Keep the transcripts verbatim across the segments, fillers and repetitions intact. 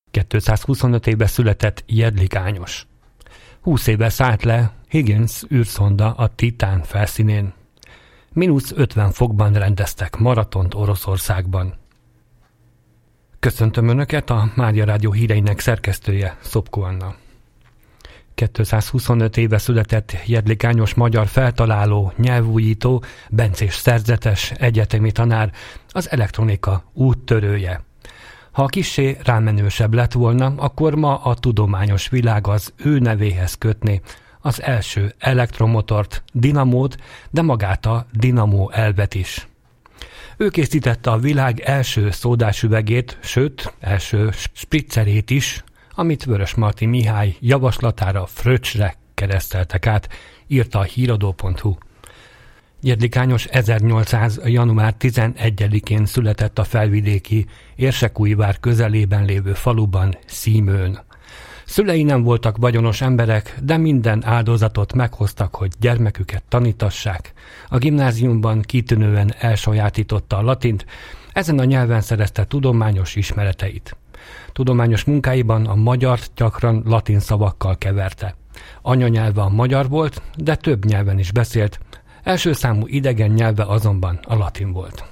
kétszázhuszonöt éve született Jedlik Ányos. húsz éve szállt le Higgins űrszonda a Titán felszínén. mínusz ötven fokban rendeztek maratont Oroszországban. Köszöntöm Önöket, a Mária Rádió híreinek szerkesztője, Szopko Anna. kétszázhuszonöt éve született Jedlik Ányos magyar feltaláló, nyelvújító, bencés szerzetes, egyetemi tanár, az elektronika úttörője. Ha kissé rámenősebb lett volna, akkor ma a tudományos világ az ő nevéhez kötné az első elektromotort, dinamót, de magát a dinamó elvet is. Ő készítette a világ első szódásüvegét, sőt, első spritzerét is, amit Vörösmarty Mihály javaslatára fröccsre kereszteltek át, írta a híradó pont hu. Jedlik Ányos ezernyolcszáz. január tizenegyedikén született a felvidéki Érsekújvár közelében lévő faluban, Szímőn. Szülei nem voltak vagyonos emberek, de minden áldozatot meghoztak, hogy gyermeküket tanítassák. A gimnáziumban kitűnően elsajátította a latint, ezen a nyelven szerezte tudományos ismereteit. Tudományos munkáiban a magyart gyakran latin szavakkal keverte. Anyanyelve a magyar volt, de több nyelven is beszélt, első számú idegen nyelve azonban a latin volt.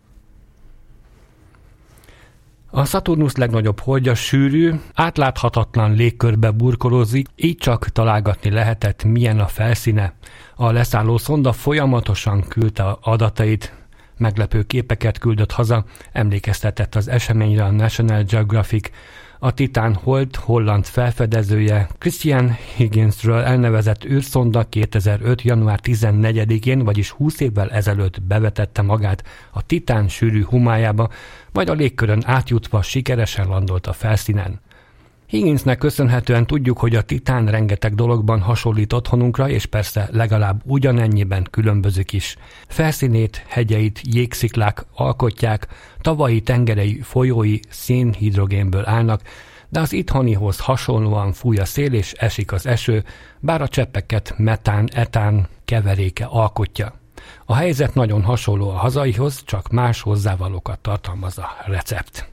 A Szaturnusz legnagyobb holdja sűrű, átláthatatlan légkörbe burkolózik, így csak találgatni lehetett, milyen a felszíne. A leszálló szonda folyamatosan küldte adatait, meglepő képeket küldött haza, emlékeztetett az eseményre a National Geographic. A Titán hold holland felfedezője Christian Higginsről elnevezett űrszonda kétezer-öt. január tizennegyedikén, vagyis húsz évvel ezelőtt bevetette magát a Titán sűrű homályába, majd a légkörön átjutva sikeresen landolt a felszínen. Higginsnek köszönhetően tudjuk, hogy a Titán rengeteg dologban hasonlít otthonunkra, és persze legalább ugyanennyiben különbözik is. Felszínét, hegyeit jégsziklák alkotják, tavai, tengerei, folyói szénhidrogénből állnak, de az itthonihoz hasonlóan fúj a szél és esik az eső, bár a cseppeket metán-etán keveréke alkotja. A helyzet nagyon hasonló a hazaihoz, csak más hozzávalókat tartalmaz a recept.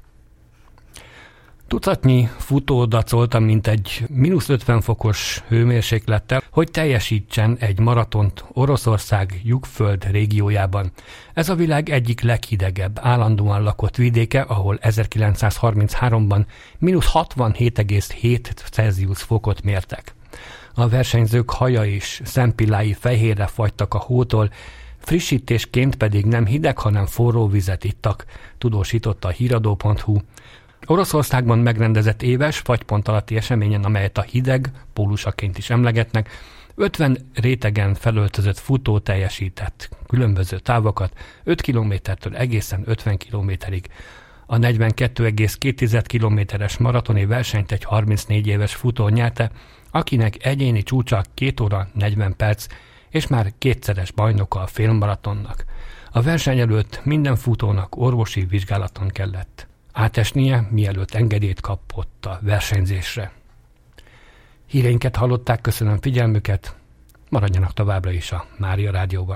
Tucatnyi futó dacolta, mint egy mínusz ötven fokos hőmérséklettel, hogy teljesítsen egy maratont Oroszország Jukföld régiójában. Ez a világ egyik leghidegebb, állandóan lakott vidéke, ahol ezerkilencszázharminchárom-ban mínusz hatvanhét egész hét Celsius fokot mértek. A versenyzők haja és szempillái fehérre fagytak a hótól, frissítésként pedig nem hideg, hanem forró vizet ittak, tudósította a híradó pont hu. Oroszországban megrendezett éves fagypont alatti eseményen, amelyet a hideg pólusaként is emlegetnek, ötven rétegen felöltözött futó teljesített különböző távokat, öt kilométertől egészen ötven kilométerig. A negyvenkettő egész két kilométeres maratoni versenyt egy harmincnégy éves futó nyerte, akinek egyéni csúcsa két óra negyven perc, és már kétszeres bajnoka a félmaratonnak. A verseny előtt minden futónak orvosi vizsgálaton kellett átesnie, mielőtt engedélyt kapott a versenyzésre. Híreinket hallották, köszönöm figyelmüket, maradjanak továbbra is a Mária Rádióban.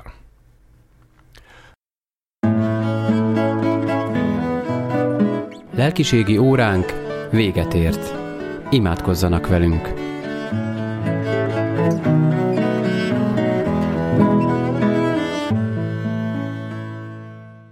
Lelkiségi óránk véget ért. Imádkozzanak velünk!